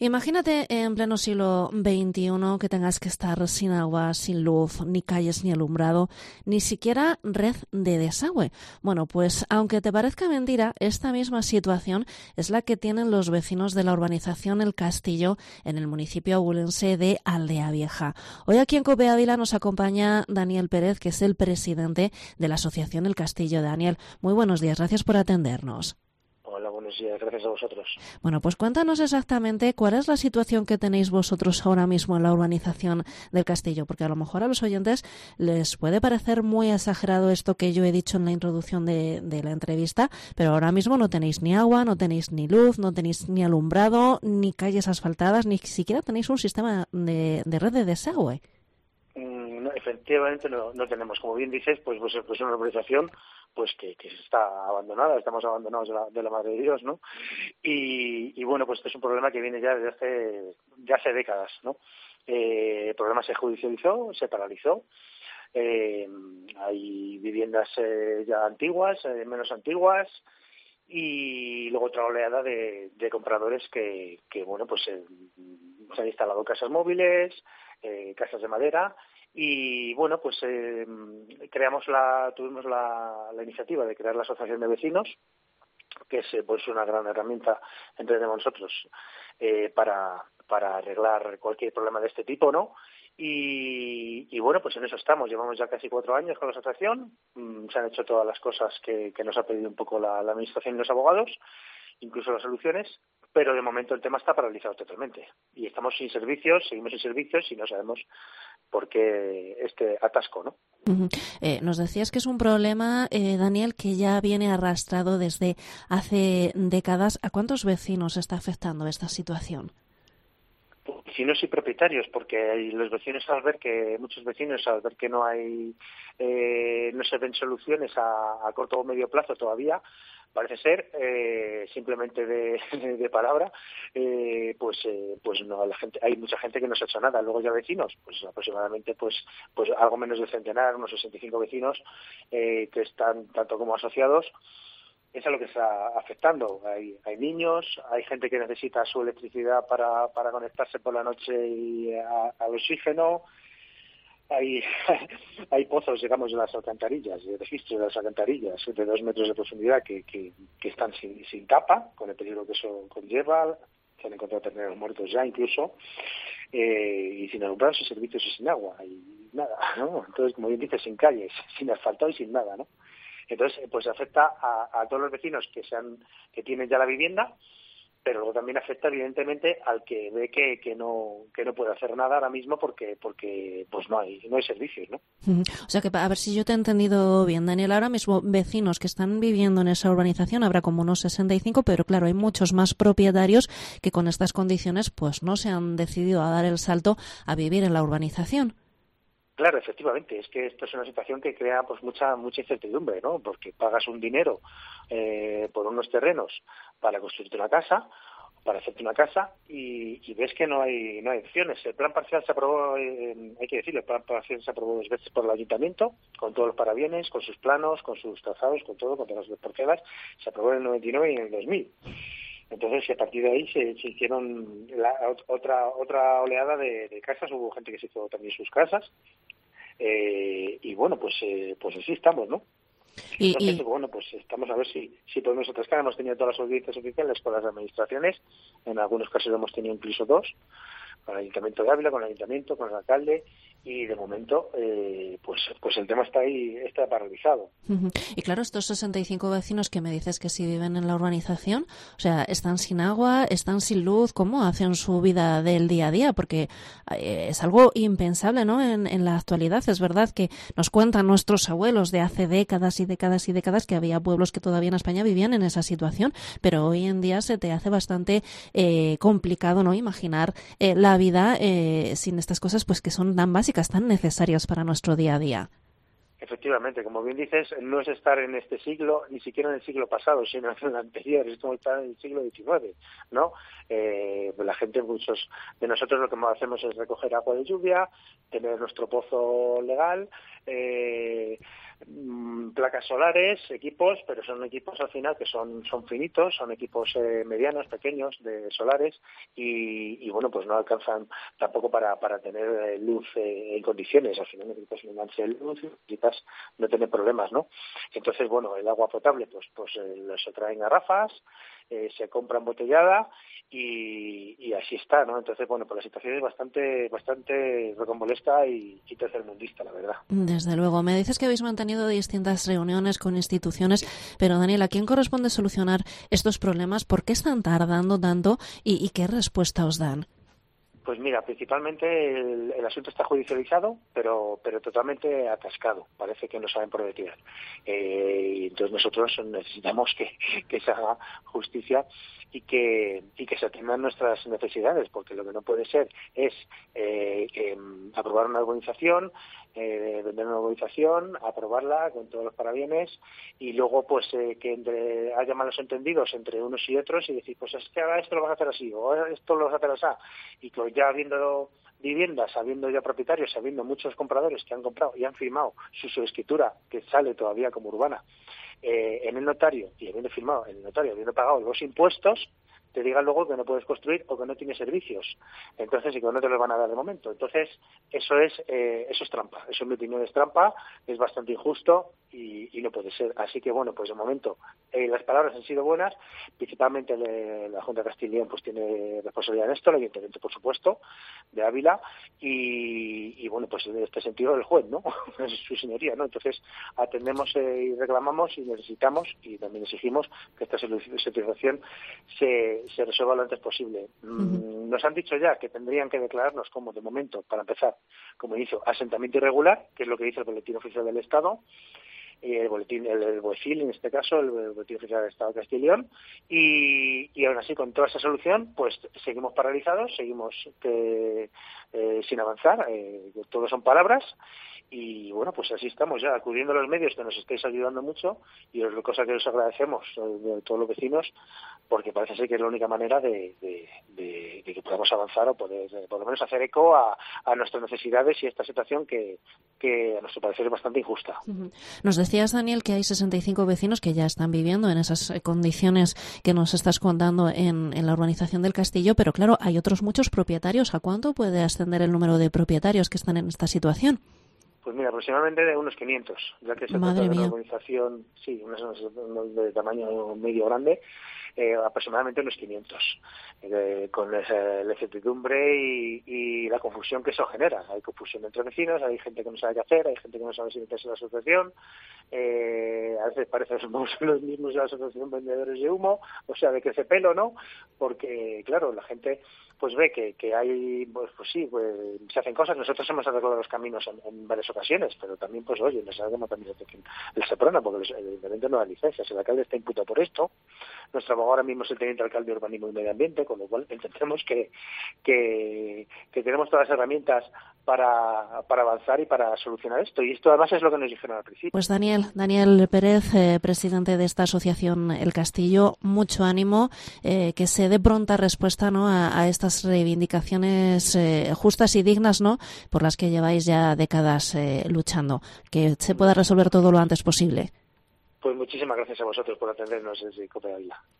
Imagínate en pleno siglo XXI que tengas que estar sin agua, sin luz, ni calles, ni alumbrado, ni siquiera red de desagüe. Bueno, pues aunque te parezca mentira, esta misma situación es la que tienen los vecinos de la urbanización El Castillo en el municipio abulense de Aldea Vieja. Hoy aquí en COPE Ávila nos acompaña Daniel Pérez, que es el presidente de la asociación El Castillo. Daniel, muy buenos días, gracias por atendernos. Hola, buenos días, gracias a vosotros. Bueno, pues cuéntanos exactamente cuál es la situación que tenéis vosotros ahora mismo en la urbanización del Castillo, porque a lo mejor a los oyentes les puede parecer muy exagerado esto que yo he dicho en la introducción de la entrevista, pero ahora mismo no tenéis ni agua, no tenéis ni luz, no tenéis ni alumbrado, ni calles asfaltadas, ni siquiera tenéis un sistema de red de desagüe. No, efectivamente no tenemos, como bien dices, pues una urbanización pues que está abandonada, estamos abandonados de la madre de Dios, ¿no? Y bueno, pues este es un problema que viene ya desde hace décadas, ¿no? El problema se judicializó, se paralizó. Hay viviendas ya antiguas, menos antiguas, y luego otra oleada de compradores que bueno, pues se han instalado casas móviles, casas de madera. Y bueno, pues tuvimos la iniciativa de crear la asociación de vecinos, que es pues una gran herramienta, entendemos nosotros, para arreglar cualquier problema de este tipo, ¿no? Y bueno, pues en eso estamos. Llevamos ya casi 4 años con la asociación. Se han hecho todas las cosas que nos ha pedido un poco la administración y los abogados, incluso las soluciones, pero de momento el tema está paralizado totalmente. Y estamos sin servicios, seguimos sin servicios y no sabemos por qué este atasco, ¿no? Uh-huh. Nos decías que es un problema, Daniel, que ya viene arrastrado desde hace décadas. ¿A cuántos vecinos está afectando esta situación? Vecinos y propietarios, porque los vecinos muchos vecinos al ver que no hay, no se ven soluciones a corto o medio plazo todavía, parece ser, simplemente de palabra, pues no, hay mucha gente que no se ha hecho nada. Luego ya vecinos, pues aproximadamente pues algo menos de centenar, unos 65 vecinos que están tanto como asociados. Es a lo que está afectando. Hay niños, hay gente que necesita su electricidad para conectarse por la noche y al oxígeno. Hay pozos, digamos, de las alcantarillas, de registro de las alcantarillas de 2 metros de profundidad que están sin tapa, con el peligro que eso conlleva. Se han encontrado terneros muertos ya incluso, y sin alumbrado, sin servicios y sin agua, y nada, ¿no? Entonces, como bien dices, sin calles, sin asfaltado y sin nada, ¿no? Entonces, pues afecta a todos los vecinos que tienen ya la vivienda, pero luego también afecta evidentemente al que ve que no puede hacer nada ahora mismo porque pues no hay servicios, ¿no? O sea que, a ver si yo te he entendido bien, Daniel, ahora mismo vecinos que están viviendo en esa urbanización habrá como unos 65, pero claro, hay muchos más propietarios que con estas condiciones pues no se han decidido a dar el salto a vivir en la urbanización. Claro, efectivamente, es que esto es una situación que crea pues mucha incertidumbre, ¿no? Porque pagas un dinero por unos terrenos para construirte una casa, para hacerte una casa, y ves que no hay opciones. El plan parcial se aprobó, hay que decirlo, el plan parcial se aprobó 2 veces por el ayuntamiento, con todos los parabienes, con sus planos, con sus trazados, con todo, con todas las parcelas. Se aprobó en el 99 y en el 2000. Entonces, a partir de ahí se hicieron otra oleada de casas. Hubo gente que se hizo también sus casas. Y bueno, pues así estamos, ¿no? Entonces, bueno, pues estamos a ver si podemos atascar. Hemos tenido todas las audiencias oficiales con las administraciones. En algunos casos hemos tenido incluso 2. Con el Ayuntamiento de Ávila, con el Ayuntamiento, con el alcalde, y de momento pues el tema está ahí, está paralizado. Uh-huh. Y claro, estos 65 vecinos que me dices que sí viven en la urbanización, o sea, están sin agua, están sin luz, ¿cómo hacen su vida del día a día? Porque es algo impensable, ¿no? En la actualidad es verdad que nos cuentan nuestros abuelos de hace décadas y décadas y décadas que había pueblos que todavía en España vivían en esa situación, pero hoy en día se te hace bastante complicado, ¿no? Imaginar la vida sin estas cosas pues que son tan básicas, tan necesarias para nuestro día a día. Efectivamente, como bien dices, no es estar en este siglo, ni siquiera en el siglo pasado, sino en el anterior, es como estar en el siglo XIX, ¿no? La gente, muchos de nosotros lo que más hacemos es recoger agua de lluvia, tener nuestro pozo legal, placas solares, equipos, pero son equipos al final que son finitos, son equipos medianos, pequeños, de solares, y bueno, pues no alcanzan tampoco para tener luz en condiciones. Al final necesitas un enganche de luz, necesitas no tener problemas, ¿no? Entonces, bueno, el agua potable pues se trae en garrafas, se compra embotellada y así está, ¿no? Entonces, bueno, pues la situación es bastante rocambolesca y tercermundista, la verdad. Desde luego. Me dices que habéis mantenido distintas reuniones con instituciones, pero Daniel, ¿a quién corresponde solucionar estos problemas? ¿Por qué están tardando tanto y qué respuesta os dan? Pues mira, principalmente el asunto está judicializado, pero totalmente atascado. Parece que no saben por dónde tirar. Y entonces nosotros necesitamos que se haga justicia y que se atiendan nuestras necesidades, porque lo que no puede ser es aprobar una urbanización, vender una urbanización, aprobarla con todos los parabienes y luego pues que haya malos entendidos entre unos y otros y decir, pues es que ahora esto lo vas a hacer así o esto lo vas a hacer así, y que ya habiendo viviendas, habiendo ya propietarios, habiendo muchos compradores que han comprado y han firmado su subescritura, que sale todavía como urbana, en el notario, y habiendo firmado en el notario, habiendo pagado los impuestos, te digan luego que no puedes construir o que no tienes servicios. Entonces, y que no te los van a dar de momento. Entonces, eso es trampa. Eso en mi opinión es trampa, es bastante injusto y no puede ser. Así que, bueno, pues de momento las palabras han sido buenas. Principalmente la Junta de Castilla y León pues tiene responsabilidad en esto, el Ayuntamiento, por supuesto, de Ávila. Y bueno, pues en este sentido el juez, ¿no? Es su señoría, ¿no? Entonces, atendemos y reclamamos y necesitamos y también exigimos que esta situación se resuelva lo antes posible. Nos han dicho ya que tendrían que declararnos como, de momento, para empezar, como inicio, asentamiento irregular, que es lo que dice el Boletín Oficial del Estado, el BOECIL, en este caso, el Boletín Oficial del Estado de Castilla y León, y aún así, con toda esa solución, pues seguimos paralizados, seguimos sin avanzar, todo son palabras. Y bueno, pues así estamos ya, acudiendo a los medios que nos estáis ayudando mucho y es cosa que os agradecemos de todos los vecinos, porque parece ser que es la única manera de que podamos avanzar o poder por lo menos hacer eco a nuestras necesidades y a esta situación que a nuestro parecer es bastante injusta. Nos decías, Daniel, que hay 65 vecinos que ya están viviendo en esas condiciones que nos estás contando en la urbanización del Castillo, pero claro, hay otros muchos propietarios. ¿A cuánto puede ascender el número de propietarios que están en esta situación? Pues mira, aproximadamente de unos 500, ya que se trata de una urbanización, sí, de tamaño medio grande, aproximadamente unos 500, con la incertidumbre y la confusión que eso genera. Hay confusión entre vecinos, hay gente que no sabe qué hacer, hay gente que no sabe si meterse en la asociación, a veces parece que somos los mismos de la asociación vendedores de humo, o sea, de que se pelo, ¿no? Porque, claro, la gente pues ve que hay, pues sí, pues se hacen cosas. Nosotros hemos arreglado los caminos en varias ocasiones, pero también, pues oye, les hacemos también el Seprona, porque el Ayuntamiento no da licencias, el alcalde está imputado por esto, nuestro abogado ahora mismo es el teniente alcalde de Urbanismo y Medio Ambiente, con lo cual entendemos que tenemos todas las herramientas para avanzar y para solucionar esto, y esto además es lo que nos dijeron al principio. Pues Daniel Pérez, presidente de esta asociación El Castillo, mucho ánimo, que se dé pronta respuesta, ¿no?, a estas reivindicaciones justas y dignas, ¿no?, por las que lleváis ya décadas luchando, que se pueda resolver todo lo antes posible. Pues muchísimas gracias a vosotros por atendernos desde COPE Ávila.